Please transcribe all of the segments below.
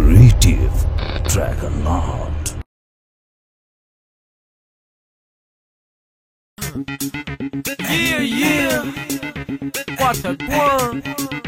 creative Dragonaut. Yeah, watch that worm.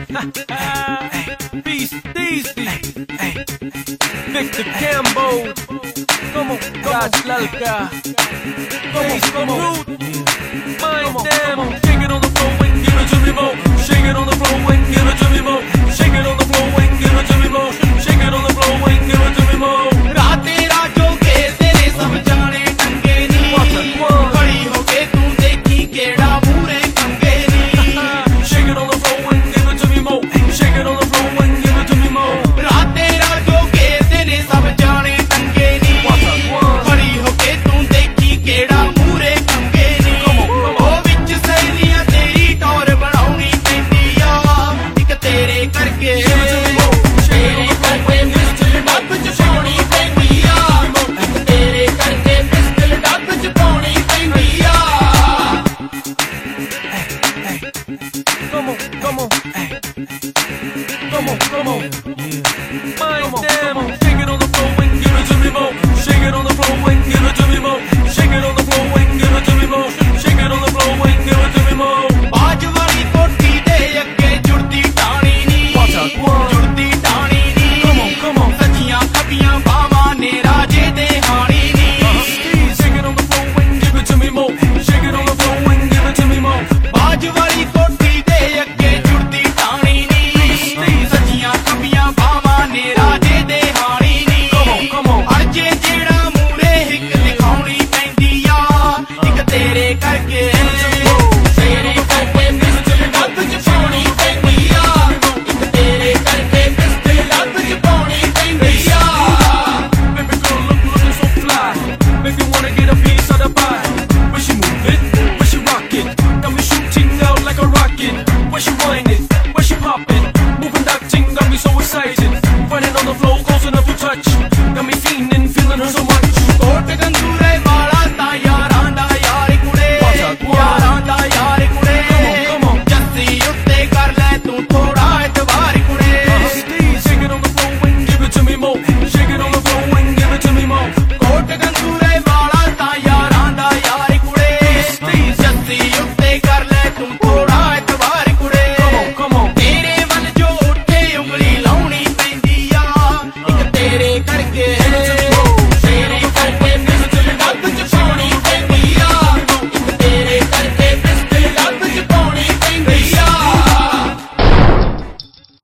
Beast Easy, Victor Cambo, como Raj Lalka, como Root, Mind Them. Shake it on the floor and give it to me more. Shake it on the floor and give it to me more. Shake it on the floor and give it to me more. Shake it on the floor and give it to me more. रात तेरा जो खेल तेरे सब जाने टंगे नी खड़ी होके तू देखी केड़ा पूरे कंगे नी Shake it on the floor and give it to me more. Shake it on the floor and give it to me more. रात तेरा जो खेल तेरे सब जाने टंगे नी खड़ी होके तू देखी केड़ा पूरे कंगे नी ओ विच सहेलियां तेरी टौर बनाउनी पैंदी आ इक तेरे करके तेरे करके पिस्टल डब च पाउनी पैंदी आ इक तेरे करके पिस्टल डब च पाउनी पैंदी आ Come on. Mind them. Shake it on the floor and give it to me more. Shake it on the floor and give it to me more. Shake it on the floor and give it to me more. Shake it on the floor and give it to me more. बाज वाली कोठी दे अगे जुड़दी टाणी नी जुड़दी टाणी नी सजियां खबियां बावां ने राजे दे हाणी नी Shake it on the floor and give it to me more. Shake it on the floor and give it to me more. बाज वाली कोठी दे अगे जुड़दी टाणी नी सजियां खबियां बावां ने राजे दे हाणी नी अरजे जेड़ा मूरे हिक दिखाउनी पैंदी आ इक तेरे करके तेरे करके पिस्टल डब च पाउनी पैंदी आ इक तेरे करके पिस्टल डब च पाउनी पैंदी आ Baby girl looking so fly. Make me wanna get a piece of the pie. When she move it, when she rock it, got me shooting out like a rocket. When she whine it, when she pop it, moving that thing got me so excited. Running on the floor.